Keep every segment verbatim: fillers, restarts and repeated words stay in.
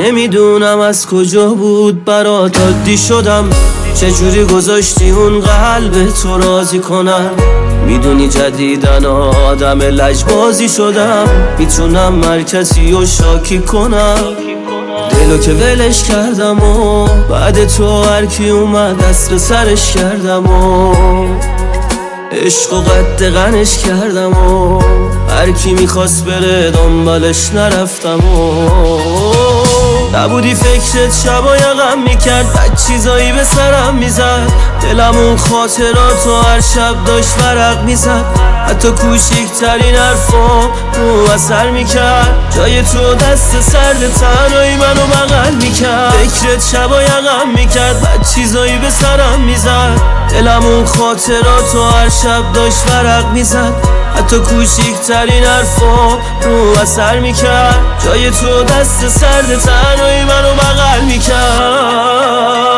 نمیدونم از کجا بود برات عادی شدم، چجوری گذاشتی اون قلب تو راضی کنم. میدونی جدیدن آدم لجبازی شدم، میتونم هر کسی رو شاکی کنم. دلو که ولش کردم و بعد تو هر کی اومد دست سرش کردم و عشق و قد غنش کردم و هر کی میخواست بره دنبالش نرفتم و نبودی فکرت شبا یقم میکرد، بد چیزایی به سرم میزد. دلم اون خاطراتو هر شب داشت ورق میزد، حتی کوچیکترین حرفام رو اثر میکرد. جای تو دست سرد تنهایی منو بغل میکرد. فکرت شبا یقم میکرد، بد چیزایی به سرم میزد. دلم اون خاطراتو هر شب داشت ورق میزد، حتی کوچیکترین حرفام رو اثر میکرد. جای تو دست سرد تنهایی منو بغل میکرد.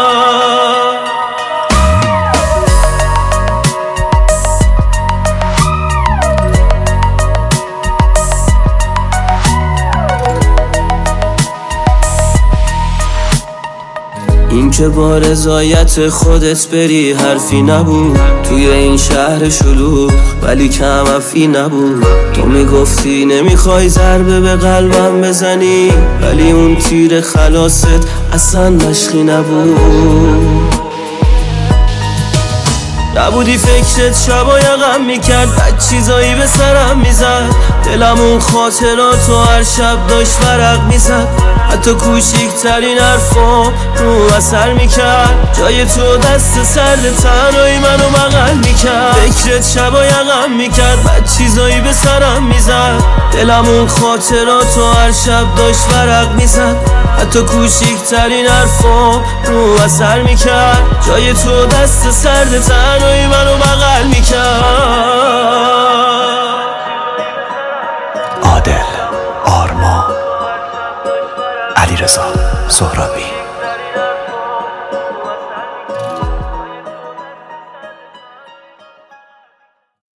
این که با رضایت خودت بری حرفی نبود، توی این شهر شلوغ ولی کم افی نبود. تو میگفتی نمیخوای ضربه به قلبم بزنی، ولی اون تیر خلاصت اصلا مشقی نبود. نبودی فکرت شبا یقم میکرد، بد چیزایی به سرم میزد. دلم اون خاطراتو هر شب داشت ورق میزد، حتی کوچیکترین حرفام رو اثر میکرد. جای تو دست سرد تنهایی منو بغل میکرد. فکرت شبا یقم میکرد، بد چیزایی به سرم میزد. دلم اون خاطراتو هر شب داشت ورق میزد، حتی کوچیکترین حرفام رو اثر میکرد. جای تو دست سرد تنهایی منو بغل میکرد. عادل، آرمان، علیرضا سهرابی.